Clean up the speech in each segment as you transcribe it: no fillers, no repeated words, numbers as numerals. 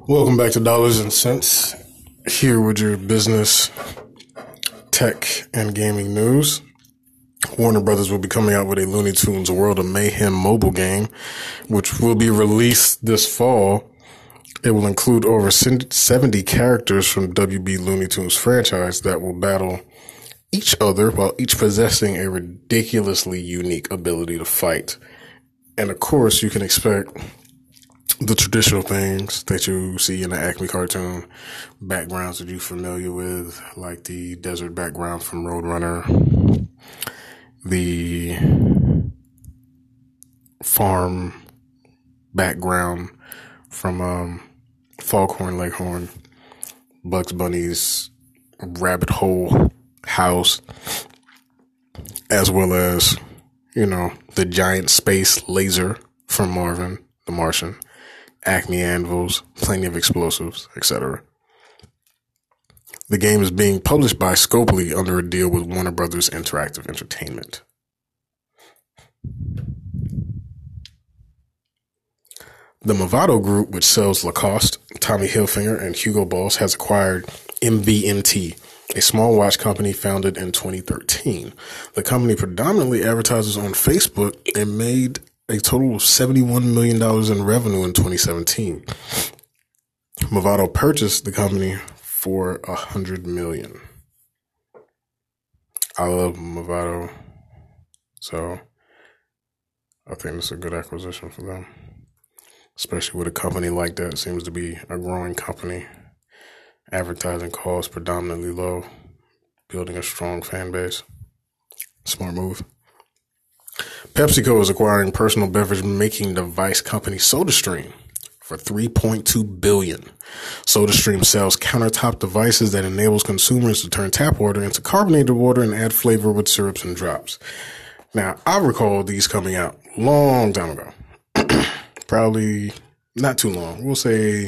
Welcome back to Dollars and Cents. Here with your business, tech, and gaming news. Warner Brothers will be coming out with a Looney Tunes World of Mayhem mobile game, which will be released this fall. It will include over 70 characters from WB Looney Tunes franchise that will battle each other while each possessing a ridiculously unique ability to fight. And of course, you can expect the traditional things that you see in the Acme cartoon, backgrounds that you're familiar with, like the desert background from Roadrunner, the farm background from Foghorn Leghorn, Bugs Bunny's rabbit hole house, as well as, the giant space laser from Marvin the Martian, Acme anvils, plenty of explosives, etc. The game is being published by Scopely under a deal with Warner Brothers Interactive Entertainment. The Movado Group, which sells Lacoste, Tommy Hilfiger, and Hugo Boss, has acquired MVMT, a small watch company founded in 2013. The company predominantly advertises on Facebook and made a total of $71 million in revenue in 2017. Movado purchased the company for $100 million. I love Movado, so I think it's a good acquisition for them, especially with a company like that. It seems to be a growing company. Advertising costs predominantly low, building a strong fan base. Smart move. PepsiCo is acquiring personal beverage making device company SodaStream for $3.2 billion. SodaStream sells countertop devices that enables consumers to turn tap water into carbonated water and add flavor with syrups and drops. Now, I recall these coming out a long time ago. Probably not too long. We'll say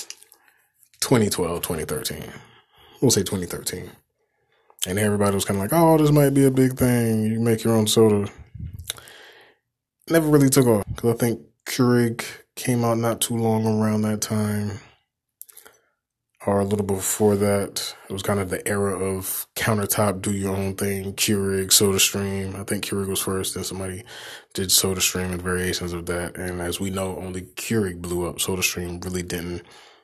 2012, 2013. We'll say 2013. And everybody was kind of like, oh, this might be a big thing. You make your own soda. Never really took off, because I think Keurig came out not too long around that time, or a little before that. It was kind of the era of countertop, do your own thing, Keurig, SodaStream. I think Keurig was first, then somebody did SodaStream and variations of that. And as we know, only Keurig blew up. SodaStream really didn't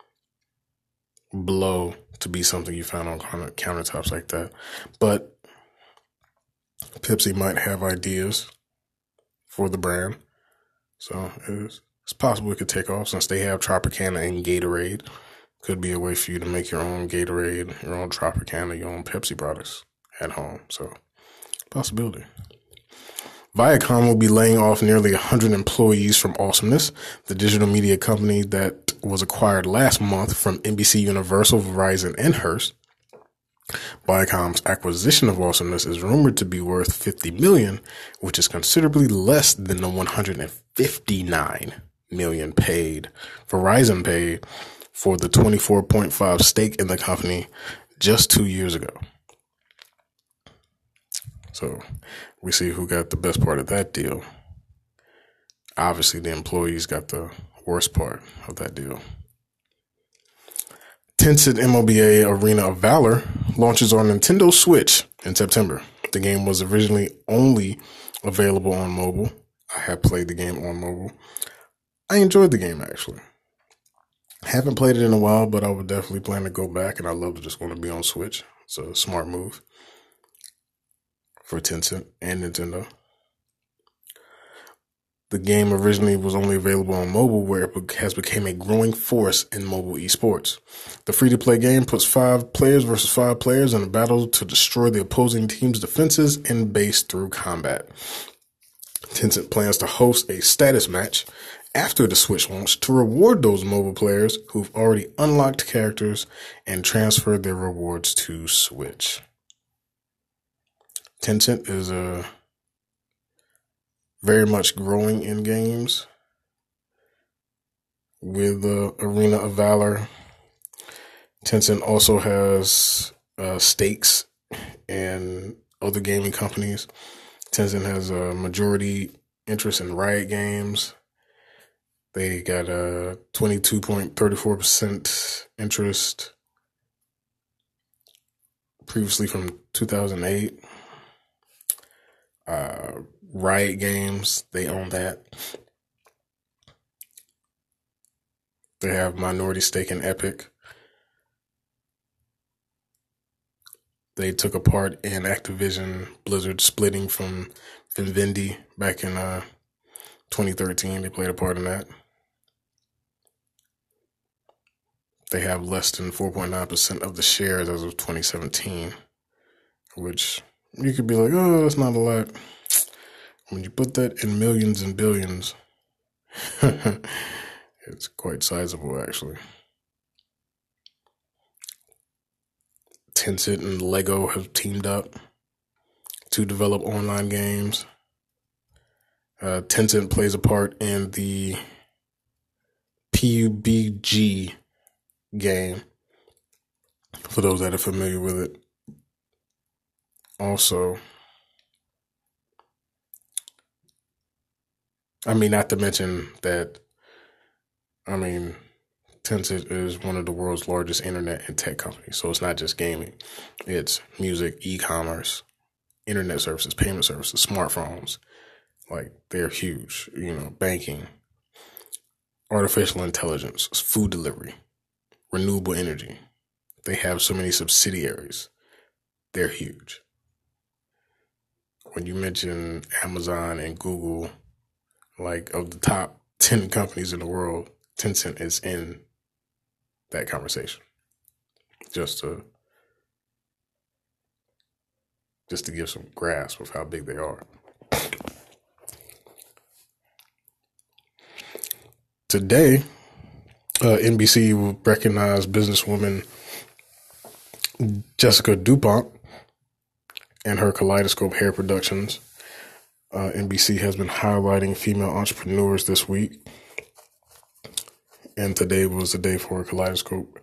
blow to be something you found on countertops like that. But Pepsi might have ideas for the brand, so it's possible it could take off since they have Tropicana and Gatorade. Could be a way for you to make your own Gatorade, your own Tropicana, your own Pepsi products at home. So, possibility. Viacom will be laying off nearly 100 employees from Awesomeness, the digital media company that was acquired last month from NBC Universal, Verizon, and Hearst. Viacom's acquisition of Awesomeness is rumored to be worth $50 million, which is considerably less than the $159 million Verizon paid for the 24.5% stake in the company just 2 years ago. So we see who got the best part of that deal. Obviously, the employees got the worst part of that deal. Tencent MOBA Arena of Valor launches on Nintendo Switch in September. The game was originally only available on mobile. I have played the game on mobile. I enjoyed the game, actually. Haven't played it in a while, but I would definitely plan to go back, and I love to just want to be on Switch. It's a smart move for Tencent and Nintendo. The game originally was only available on mobile, where it has become a growing force in mobile esports. The free-to-play game puts 5 players versus 5 players in a battle to destroy the opposing team's defenses and base through combat. Tencent plans to host a status match after the Switch launch to reward those mobile players who've already unlocked characters and transferred their rewards to Switch. Tencent is very much growing in games with the Arena of Valor. Tencent also has stakes in other gaming companies. Tencent has a majority interest in Riot Games. They got a 22.34% interest previously from 2008. Riot Games, they own that. They have minority stake in Epic. They took a part in Activision Blizzard splitting from Vivendi back in 2013. They played a part in that. They have less than 4.9% of the shares as of 2017, which you could be like, oh, that's not a lot. When you put that in millions and billions, it's quite sizable, actually. Tencent and Lego have teamed up to develop online games. Tencent plays a part in the PUBG game, for those that are familiar with it. Also, not to mention that, Tencent is one of the world's largest internet and tech companies. So it's not just gaming. It's music, e-commerce, internet services, payment services, smartphones. Like, they're huge. Banking, artificial intelligence, food delivery, renewable energy. They have so many subsidiaries. They're huge. When you mention Amazon and Google, like, of the top 10 companies in the world, Tencent is in that conversation. Just to give some grasp of how big they are. Today, NBC will recognize businesswoman Jessica DuPont and her Kaleidoscope Hair Productions. NBC has been highlighting female entrepreneurs this week. And today was the day for Kaleidoscope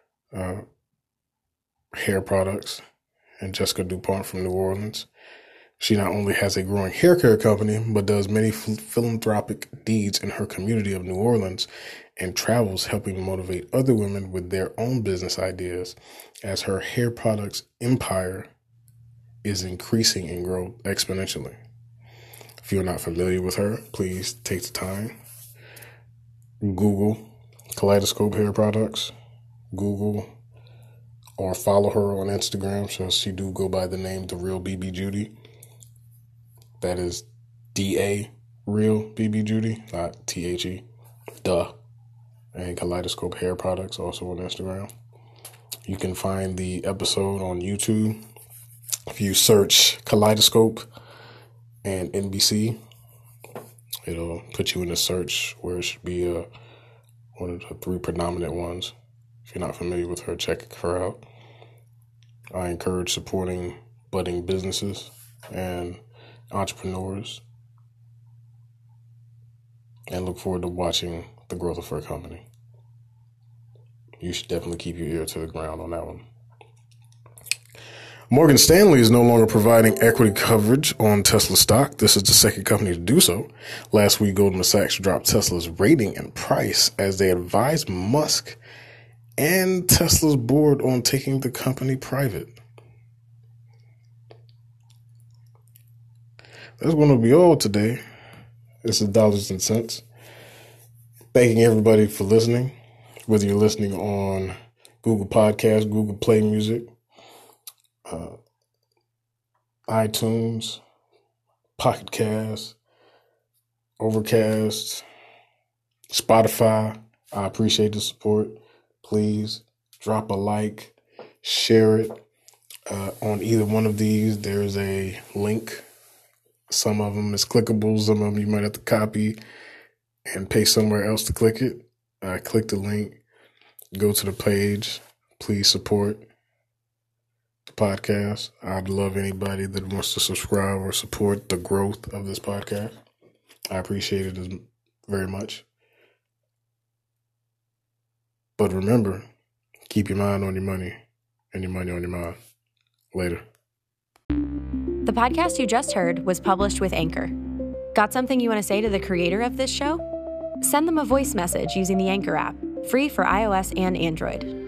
Hair Products and Jessica DuPont from New Orleans. She not only has a growing hair care company, but does many philanthropic deeds in her community of New Orleans and travels helping motivate other women with their own business ideas as her hair products empire is increasing in growth exponentially. If you're not familiar with her, please take the time. Google Kaleidoscope Hair Products. Google or follow her on Instagram. So she do go by the name The Real BB Judy. That is DA Real BB Judy, not THE. Duh. And Kaleidoscope Hair Products also on Instagram. You can find the episode on YouTube. If you search Kaleidoscope and NBC, it'll put you in the search where it should be one of the three predominant ones. If you're not familiar with her, check her out. I encourage supporting budding businesses and entrepreneurs and look forward to watching the growth of her company. You should definitely keep your ear to the ground on that one. Morgan Stanley is no longer providing equity coverage on Tesla stock. This is the second company to do so. Last week, Goldman Sachs dropped Tesla's rating and price as they advised Musk and Tesla's board on taking the company private. That's going to be all today. This is Dollars and Cents. Thanking everybody for listening, whether you're listening on Google Podcasts, Google Play Music, iTunes, Pocket Cast, Overcast, Spotify. I appreciate the support. Please drop a like, share it. On either one of these, there's a link. Some of them is clickable. Some of them you might have to copy and paste somewhere else to click it. Click the link. Go to the page. Please support the podcast. I'd love anybody that wants to subscribe or support the growth of this podcast. I appreciate it very much. But remember, keep your mind on your money and your money on your mind. Later. The podcast you just heard was published with Anchor. Got something you want to say to the creator of this show? Send them a voice message using the Anchor app, free for iOS and Android.